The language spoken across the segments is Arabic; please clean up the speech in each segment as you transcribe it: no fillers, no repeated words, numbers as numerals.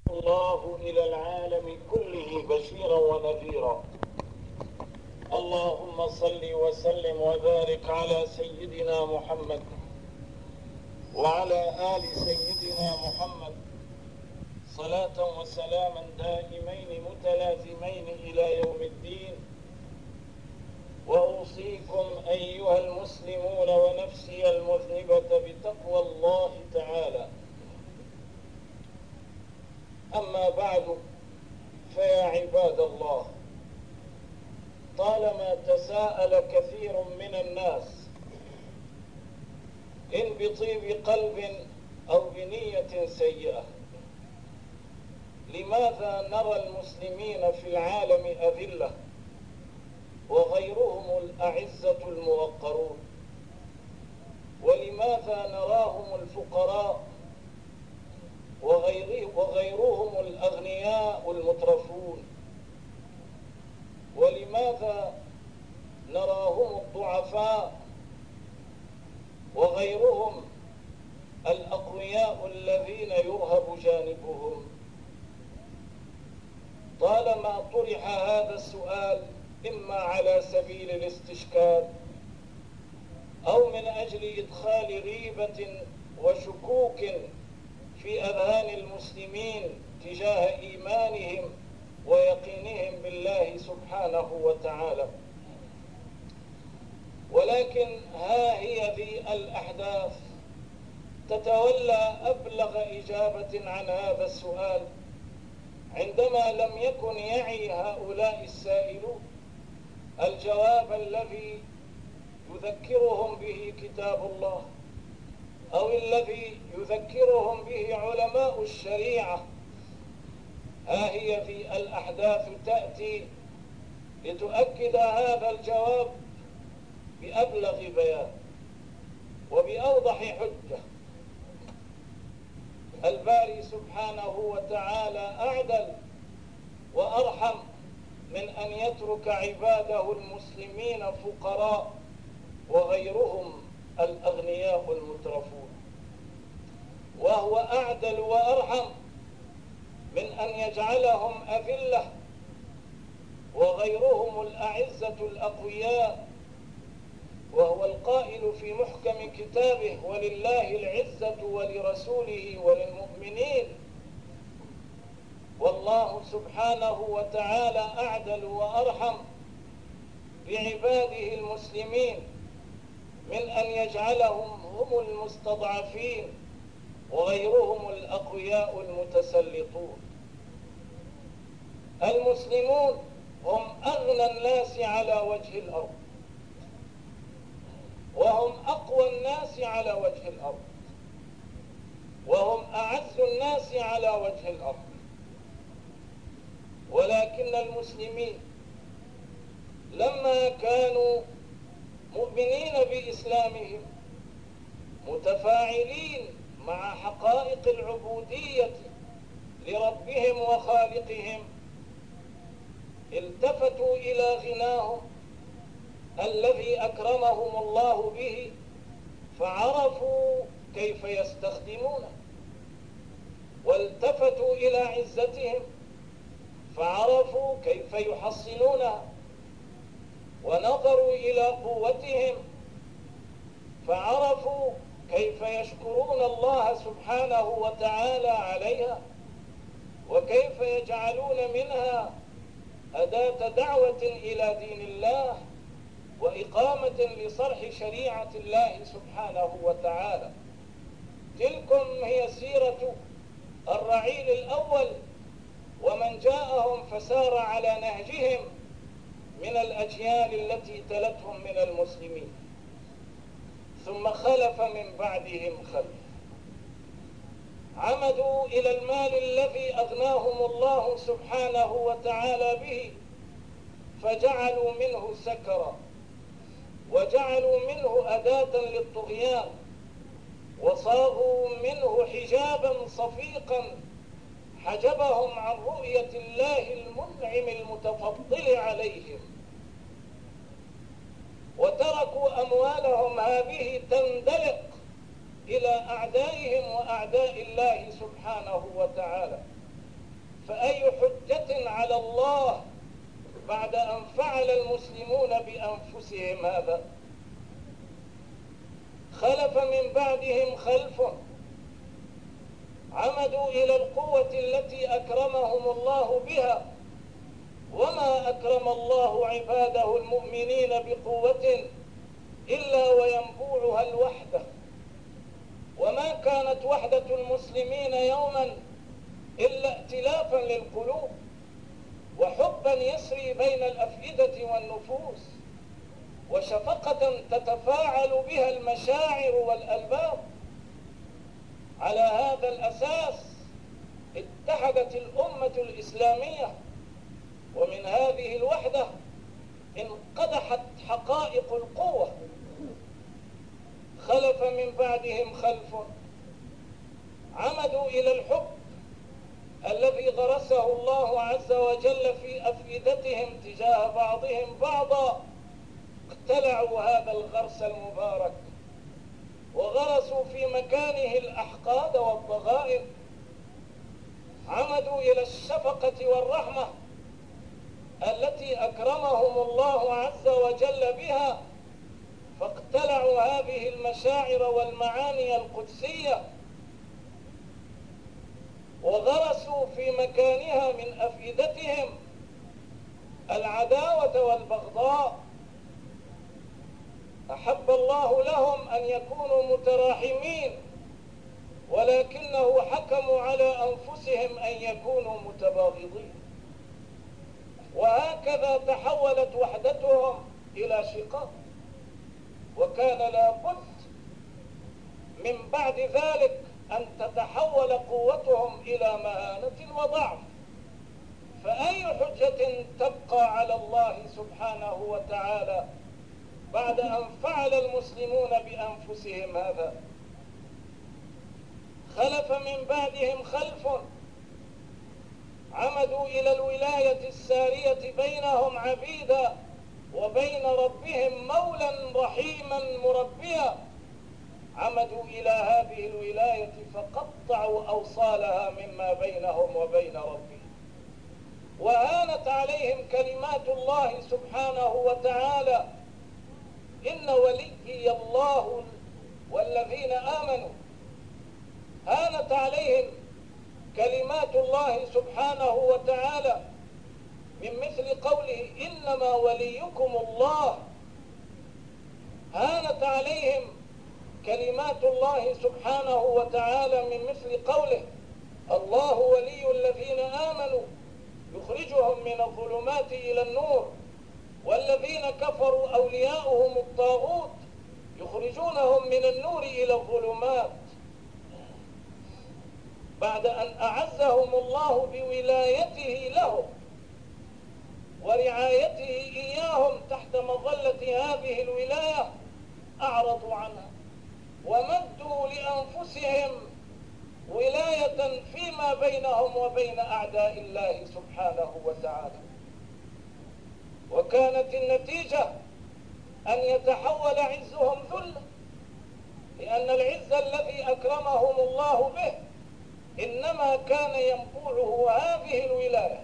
الله إلى العالم كله بشيرا ونذيرا. اللهم صل وسلم وبارك على سيدنا محمد وعلى آل سيدنا محمد صلاة وسلاما دائمين متلازمين إلى يوم الدين. وأوصيكم أيها المسلمون ونفسي المذنبة بتقوى الله تعالى. أما بعد، فيا عباد الله، طالما تساءل كثير من الناس إن بطيب قلب أو بنية سيئة لماذا نرى المسلمين في العالم أذلة وغيرهم الأعزة الموقرون؟ ولماذا نراهم الفقراء وغيرهم الأغنياء المترفون؟ ولماذا نراهم الضعفاء وغيرهم الأقوياء الذين يرهب جانبهم؟ طالما طرح هذا السؤال إما على سبيل الاستشكال أو من أجل إدخال ريبة وشكوك في أذهان المسلمين تجاه إيمانهم ويقينهم بالله سبحانه وتعالى. ولكن ها هي ذي الأحداث تتولى أبلغ إجابة عن هذا السؤال عندما لم يكن يعي هؤلاء السائلون الجواب الذي يذكرهم به كتاب الله أو الذي يذكرهم به علماء الشريعة. ها هي في الأحداث تأتي لتؤكد هذا الجواب بأبلغ بيان وبأوضح حجة. الباري سبحانه وتعالى أعدل وأرحم من أن يترك عباده المسلمين فقراء وغيرهم الأغنياء المترفون، وهو أعدل وأرحم من أن يجعلهم أذلة وغيرهم الأعزة الأقوياء، وهو القائل في محكم كتابه: ولله العزة ولرسوله وللمؤمنين. والله سبحانه وتعالى أعدل وأرحم بعباده المسلمين من أن يجعلهم هم المستضعفين وغيرهم الأقوياء المتسلطون. المسلمون هم أغنى الناس على وجه الأرض، وهم أقوى الناس على وجه الأرض، وهم أعز الناس على وجه الأرض. ولكن المسلمين لما كانوا مؤمنين بإسلامهم متفاعلين مع حقائق العبودية لربهم وخالقهم، التفتوا إلى غناهم الذي أكرمهم الله به فعرفوا كيف يستخدمونه، والتفتوا إلى عزتهم فعرفوا كيف يحصنونها، ونظروا إلى قوتهم فعرفوا كيف يشكرون الله سبحانه وتعالى عليها، وكيف يجعلون منها أداة دعوة إلى دين الله وإقامة لصرح شريعة الله سبحانه وتعالى. تلكم هي سيرة الرعيل الأول ومن جاءهم فسار على نهجهم من الأجيال التي تلتهم من المسلمين. ثم خلف من بعدهم خلف عمدوا إلى المال الذي أغناهم الله سبحانه وتعالى به، فجعلوا منه سكرا، وجعلوا منه أداة للطغيان، وصاغوا منه حجابا صفيقا حجبهم عن رؤية الله المنعم المتفضل عليهم، وتركوا أموالهم هذه تندلق إلى أعدائهم وأعداء الله سبحانه وتعالى، فأي حجة على الله بعد أن فعل المسلمون بأنفسهم هذا؟ خلف من بعدهم خلف عمدوا إلى القوة التي أكرمهم الله بها، وما أكرم الله عباده المؤمنين بقوة إلا وينبوعها الوحدة، وما كانت وحدة المسلمين يوما إلا ائتلافا للقلوب وحبا يسري بين الأفئدة والنفوس وشفقة تتفاعل بها المشاعر والألباب. على هذا الأساس اتحدت الأمة الإسلامية، ومن هذه الوحدة انقدحت حقائق القوة. خلف من بعدهم خلف عمدوا إلى الحب الذي غرسه الله عز وجل في أفئدتهم تجاه بعضهم بعضا، اقتلعوا هذا الغرس المبارك وغرسوا في مكانه الأحقاد والضغائن. عمدوا إلى الشفقة والرحمة التي أكرمهم الله عز وجل بها، فاقتلعوا هذه المشاعر والمعاني القدسية وغرسوا في مكانها من أفئدتهم العداوة والبغضاء. أحب الله لهم أن يكونوا متراحمين، ولكنه حكموا على أنفسهم أن يكونوا متباغضين، وهكذا تحولت وحدتهم إلى شقاق. وكان لابد من بعد ذلك أن تتحول قوتهم إلى مهانة وضعف، فأي حجة تبقى على الله سبحانه وتعالى بعد أن فعل المسلمون بأنفسهم هذا؟ خلف من بعدهم خلف عمدوا إلى الولاية السارية بينهم عبيدا وبين ربهم مولا رحيما مربيا. عمدوا إلى هذه الولاية فقطعوا أوصالها مما بينهم وبين ربهم، وهانت عليهم كلمات الله سبحانه وتعالى: إن وليي الله والذين آمنوا. هانت عليهم كلمات الله سبحانه وتعالى من مثل قوله: إنما وليكم الله. هانت عليهم كلمات الله سبحانه وتعالى من مثل قوله: الله ولي الذين آمنوا يخرجهم من الظلمات إلى النور، والذين كفروا أولياؤهم الطاغوت يخرجونهم من النور إلى الظلمات. بعد أن أعزهم الله بولايته لهم ورعايته إياهم تحت مظلة هذه الولاية، أعرضوا عنها ومدوا لأنفسهم ولاية فيما بينهم وبين أعداء الله سبحانه وتعالى. وكانت النتيجة أن يتحول عزهم ذلة، لأن العز الذي أكرمهم الله به إنما كان ينبوعه هذه الولاية.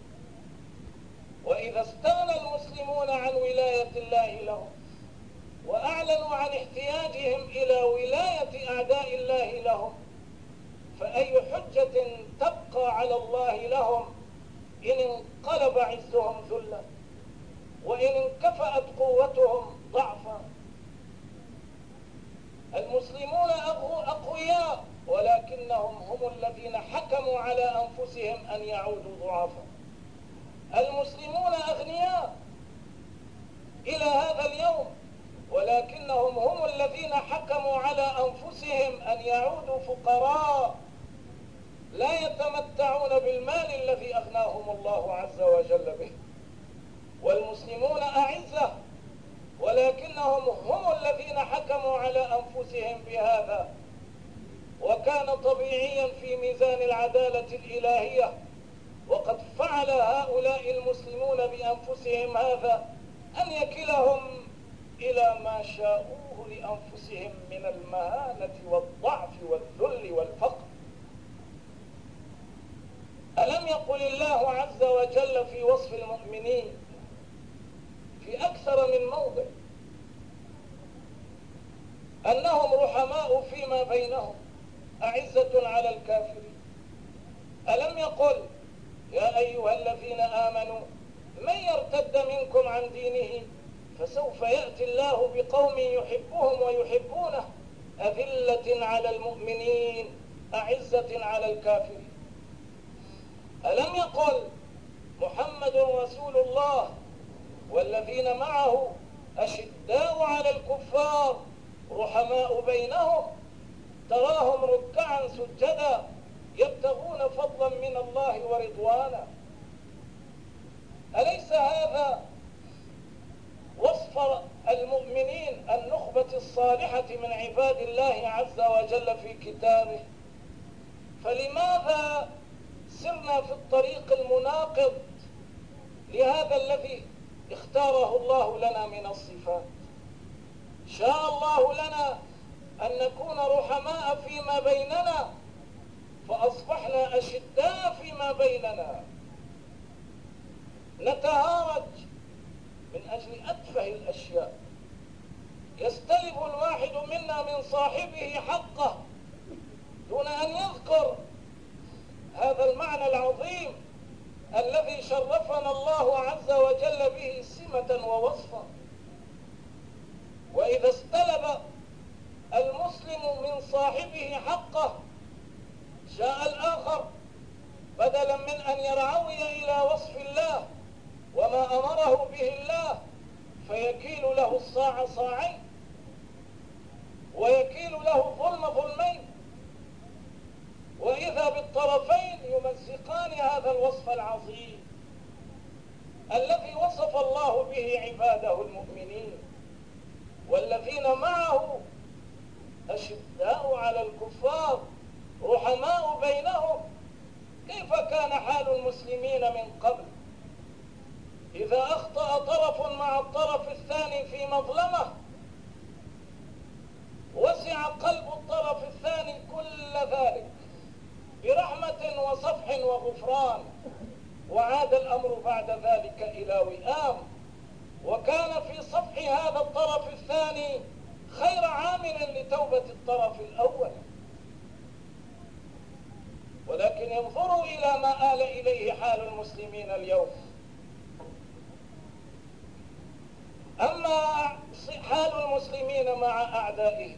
وإذا استغنى المسلمون عن ولاية الله لهم وأعلنوا عن احتياجهم إلى ولاية أعداء الله لهم، فأي حجة تبقى على الله لهم إن انقلب عزهم ذلا وإن انكفأت قوتهم ضعفا؟ المسلمون أقوياء، ولكنهم هم الذين حكموا على أنفسهم أن يعودوا ضعفا. المسلمون أغنياء إلى هذا اليوم، ولكنهم هم الذين حكموا على أنفسهم أن يعودوا فقراء لا يتمتعون بالمال الذي أغناهم الله عز وجل به. والمسلمون أعزة، ولكنهم هم الذين حكموا على أنفسهم بهذا. وكان طبيعيا في ميزان العدالة الإلهية، وقد فعل هؤلاء المسلمون بأنفسهم هذا، أن يكلهم إلى ما شاءوه لأنفسهم من المهانة والضعف والذل والفقر. ألم يقل الله عز وجل في وصف المؤمنين في أكثر من موضع أنهم رحماء فيما بينهم أعزة على الكافرين؟ ألم يقل يا أيها الذين آمنوا من يرتد منكم عن دينه فسوف يأتي الله بقوم يحبهم ويحبونه أذلة على المؤمنين أعزة على الكافرين؟ ألم يقل محمد رسول الله والذين معه أشداء على الكفار رحماء بينهم تراهم ركعا سجدا يبتغون فضلا من الله ورضوانا؟ أليس هذا وصف المؤمنين النخبة الصالحة من عباد الله عز وجل في كتابه؟ فلماذا سرنا في الطريق المناقض لهذا الذي اختاره الله لنا من الصفات؟ شاء الله لنا أن نكون رحماء فيما بيننا فأصبحنا أشداء فيما بيننا، نتهارج من أجل أتفه الأشياء، يستلب الواحد منا من صاحبه حقه دون أن يذكر هذا المعنى العظيم الذي شرفنا الله عز وجل به سمة ووصفا. وإذا استلب المسلم من صاحبه حقه جاء الآخر بدلا من أن يرعوي إلى وصف الله وما أمره به الله فيكيل له الصاع صاعين ويكيل له ظلم ظلمين، وإذا بالطرفين يمزقان هذا الوصف العظيم الذي وصف الله به عباده المؤمنين والذين معه أشداء على الكفار رحماء بينهم. كيف كان حال المسلمين من قبل؟ إذا أخطأ طرف مع الطرف الثاني في مظلمة وسع قلب الطرف الثاني كل ذلك برحمة وصفح وغفران، وعاد الأمر بعد ذلك إلى وئام، وكان في صفح هذا الطرف الثاني خير عامل لتوبة الطرف الأول. ولكن انظروا إلى ما آل إليه حال المسلمين اليوم. أما حال المسلمين مع أعدائهم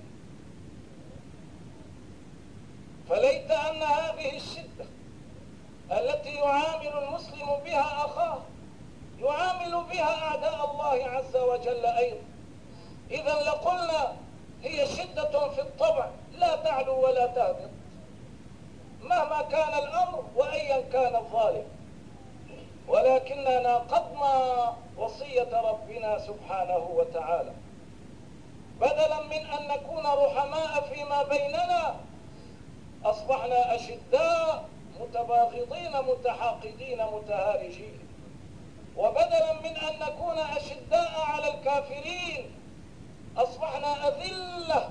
فليت أن هذه الشدة التي يعامل المسلم بها أخاه يعامل بها أعداء الله عز وجل أيضا. إذا لقلنا هي شدة في الطبع لا تعلو ولا تهبط مهما كان الأمر وأيا كان الظالم، ولكننا ناقضنا وصية ربنا سبحانه وتعالى. بدلا من أن نكون رحماء فيما بيننا أصبحنا أشداء متباغضين متحاقدين متهارجين. وبدلا من أن نكون أشداء على الكافرين أصبحنا أذلة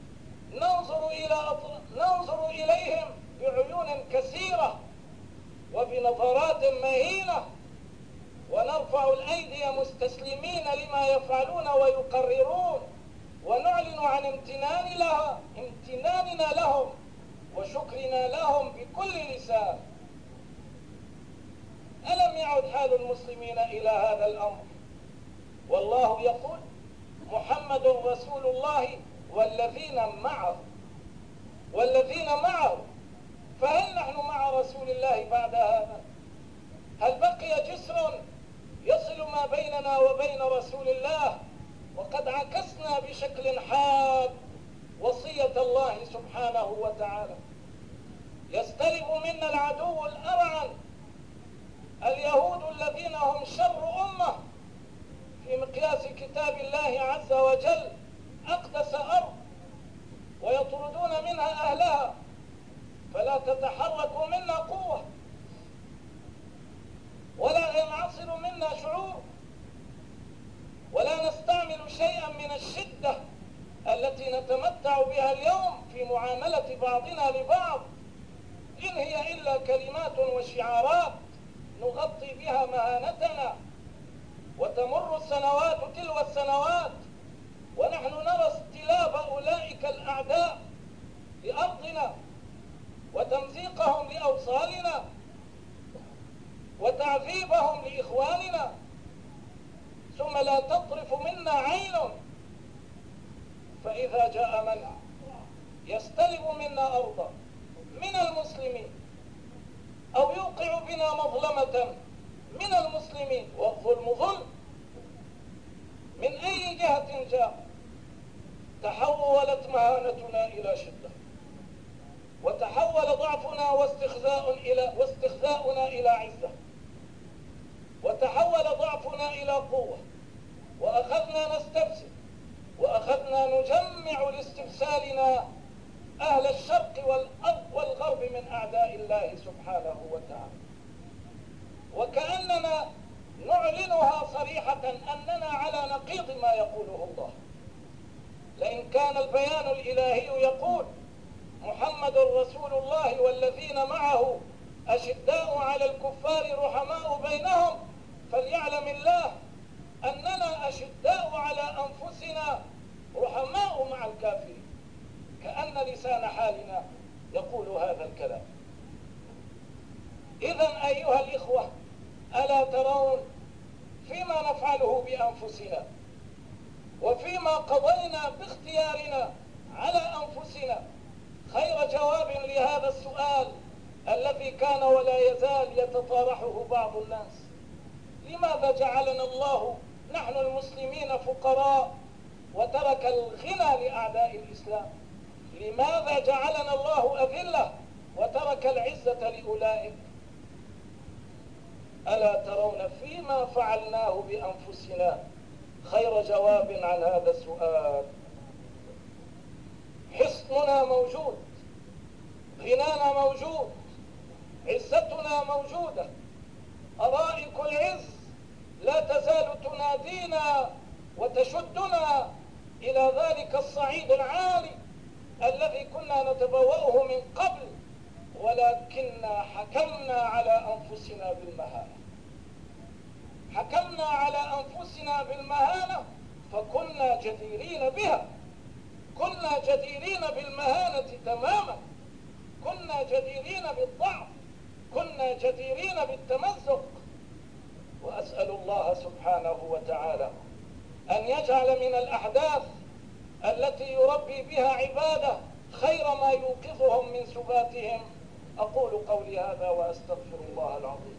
ننظر إليهم بعيون كثيرة وبنظرات مهينة، ونرفع الأيدي مستسلمين لما يفعلون ويقررون، ونعلن عن امتناننا لهم وشكرنا لهم بكل لسان. ألم يعد حال المسلمين إلى هذا الأمر؟ والله يقول محمد رسول الله والذين معه. فهل نحن مع رسول الله بعد هذا؟ هل بقي جسر يصل ما بيننا وبين رسول الله وقد عكسنا بشكل حاد وصية الله سبحانه وتعالى؟ يستلب منا العدو الأرعن اليهود الذين هم شر أمة في مقياس كتاب الله عز وجل، أقدس أرض، ويطردون منها أهلها فلا تتحرك منا قوة ولا ينعصر منا شعور ولا نستعمل شيئا من الشدة التي نتمتع بها اليوم في معاملة بعضنا لبعض، إن هي إلا كلمات وشعارات نغطي بها مهانتنا، وتمر السنوات تلو السنوات ونحن نرى استلاب أولئك الأعداء لأرضنا وتمزيقهم لأوصالنا وتعذيبهم لإخواننا، ثم لا تطرف منا عين. فإذا جاء من يستلب منا أرضا من المسلمين أو يوقع بنا مظلمة من المسلمين، والظلم ظلم من أي جهة جاء، تحولت مهانتنا إلى شدة، وتحول ضعفنا واستخزاؤنا إلى عزة، وتحول ضعفنا إلى قوة، وأخذنا نستفسد، وأخذنا نجمع لاستبسالنا أهل الشرق والغرب من أعداء الله سبحانه وتعالى، وكأننا نعلنها صريحة أننا على نقيض ما يقوله الله. لئن كان البيان الإلهي يقول محمد رسول الله والذين معه أشداء على الكفار رحماء بينهم، فليعلم الله أننا أشداء على أنفسنا رحماء مع الكافرين، كأن لسان حالنا يقول هذا الكلام. إذن أيها الإخوة، ألا ترون فيما نفعله بأنفسنا وفيما قضينا باختيارنا على أنفسنا خير جواب لهذا السؤال الذي كان ولا يزال يتطارحه بعض الناس: لماذا جعلنا الله نحن المسلمين فقراء وترك الغنى لأعداء الإسلام؟ لماذا جعلنا الله أذلة وترك العزة لأولئك؟ ألا ترون فيما فعلناه بأنفسنا خير جواب عن هذا السؤال؟ حصننا موجود، غنانا موجود، عزتنا موجودة، أرائك العز لا تزال تنادينا وتشدنا إلى ذلك الصعيد العالي الذي كنا نتبوأه من قبل، ولكننا حكمنا على أنفسنا بالمهانة. حكمنا على أنفسنا بالمهانة فكنا جديرين بها، كنا جديرين بالمهانة تماما، كنا جديرين بالضعف، كنا جديرين بالتمزق. وأسأل الله سبحانه وتعالى أن يجعل من الأحداث التي يربي بها عباده خير ما يوقظهم من سباتهم. أقول قولي هذا وأستغفر الله العظيم.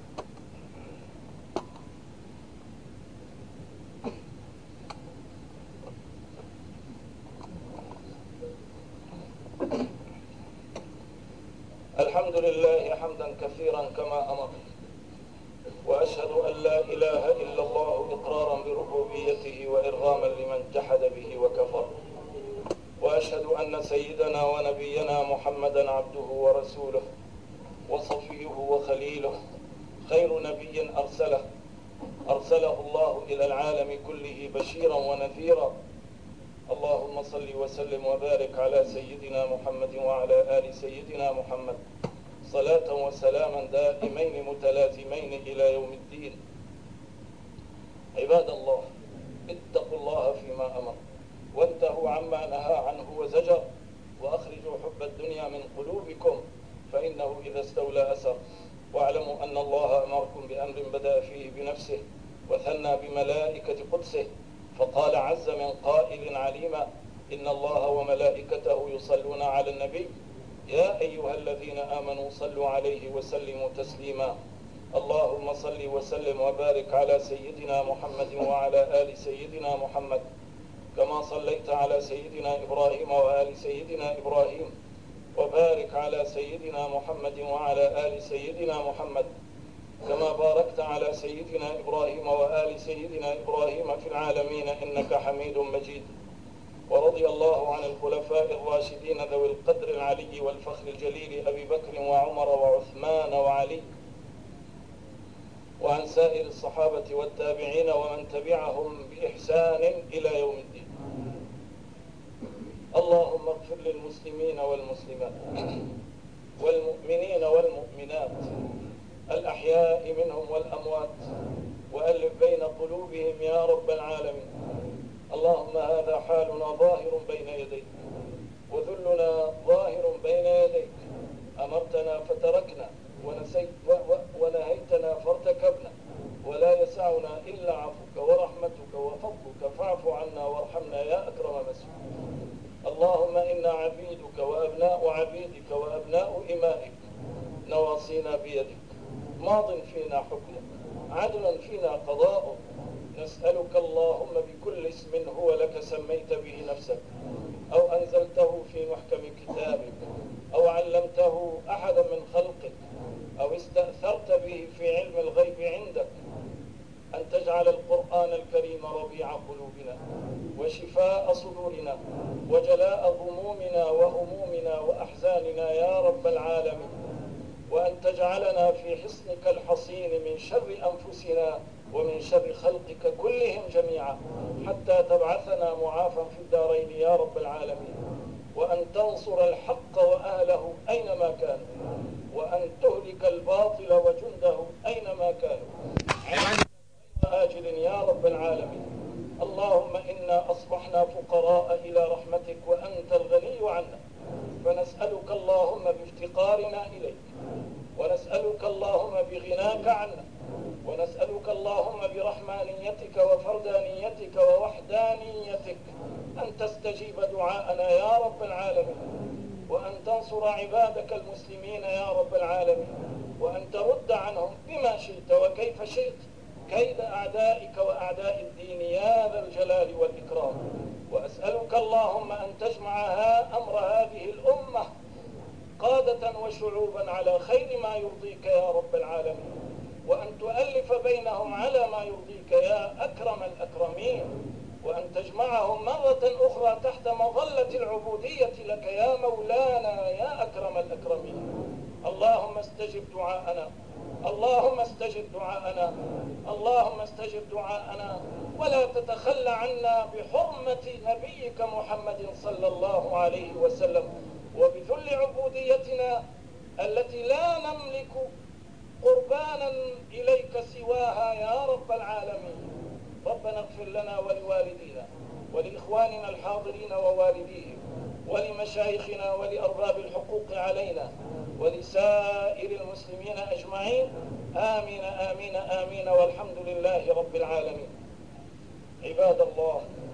الحمد لله حمدا كثيرا كما أمر، وأشهد أن لا إله إلا الله إقرارا بربوبيته وإرغاما لمن جحد به وكفر، وأشهد أن سيدنا ونبينا محمدا عبده ورسوله وصفيه وخليله، خير نبي أرسله الله إلى العالم كله بشيرا ونذيرا. اللهم صل وسلم وبارك على سيدنا محمد وعلى آل سيدنا محمد صلاة وسلاما دائمين متلازمين إلى يوم الدين. عباد الله، اتقوا الله فيما أمر وانتهوا عما نهى عنه وزجر، وأخرجوا حب الدنيا من قلوبكم فإنه إذا استولى أسر. واعلموا أن الله أمركم بأمر بدأ فيه بنفسه وثنى بملائكة قدسه، فقال عز من قائل عليما: إن الله وملائكته يصلون على النبي يا أيها الذين آمنوا صلوا عليه وسلموا تسليما. اللهم صل وسلم وبارك على سيدنا محمد وعلى آل سيدنا محمد، كما صليت على سيدنا إبراهيم وآل سيدنا إبراهيم، وبارك على سيدنا محمد وعلى آل سيدنا محمد، كما باركت على سيدنا إبراهيم وآل سيدنا إبراهيم في العالمين إنك حميد مجيد. ورضي الله عن الخلفاء الراشدين ذوي القدر العلي والفخر الجليل أبي بكر وعمر وعثمان وعلي، وعن سائر الصحابة والتابعين ومن تبعهم بإحسان إلى يوم الدين. اللهم اغفر للمسلمين والمسلمات والمؤمنين والمؤمنات الأحياء منهم والأموات، وألف بين قلوبهم يا رب العالمين. اللهم هذا حالنا ظاهر بين يديك، وذلنا ظاهر بين يديك. أمرتنا فتركنا، ونهيتنا فارتكبنا، ولا يسعنا إلا عفوك ورحمتك وفضلك، فاعف عنا وارحمنا يا أكرم مسؤول. اللهم إنا عبيدك وأبناء عبيدك وأبناء إمائك، نواصينا بيدك، ماض فينا حكمك، عدل فينا قضاؤك. نسألك اللهم بكل اسم هو لك سميت به نفسك، أو أنزلته في محكم كتابك، أو علمته أحدا من خلقك، أو استأثرت به في علم الغيب عندك، أن تجعل القرآن الكريم ربيع قلوبنا وشفاء صدورنا وجلاء غمومنا وهمومنا وأحزاننا يا رب العالمين، وأن تجعلنا في حصنك الحصين من شر أنفسنا ومن شر خلقك كلهم جميعا، حتى تبعثنا معافى في الدارين يا رب العالمين، وأن تنصر الحق وأهله أينما كانوا، وأن تهلك الباطل وجنده أينما كانوا، آجل يا رب العالمين. اللهم إنا أصبحنا فقراء إلى رحمتك وأنت الغني عنا، فنسألك اللهم بافتقارنا إليك، ونسألك اللهم بغناك عنا، ونسألك اللهم برحمانيتك وفردانيتك ووحدانيتك أن تستجيب دعاءنا يا رب العالمين، وأن تنصر عبادك المسلمين يا رب العالمين، وأن ترد عنهم بما شئت وكيف شئت كيد أعدائك وأعداء الدين يا ذا الجلال والإكرام. وأسألك اللهم أن تجمع أمر هذه الأمة قادة وشعوبا على خير ما يرضيك يا رب العالمين، وأن تؤلف بينهم على ما يرضيك يا أكرم الأكرمين، وأن تجمعهم مرة أخرى تحت مظلة العبودية لك يا مولانا يا أكرم الأكرمين. اللهم استجب دعاءنا، اللهم استجب دعاءنا، اللهم استجب دعاءنا، ولا تتخلى عنا بحرمة نبيك محمد صلى الله عليه وسلم، وبذل عبوديتنا التي لا نملك قربانا إليك سواها يا رب العالمين. ربنا اغفر لنا ولوالدينا ولإخواننا الحاضرين ووالديهم ولمشايخنا ولأرباب الحقوق علينا ولسائر المسلمين أجمعين. آمين آمين آمين، والحمد لله رب العالمين. عباد الله،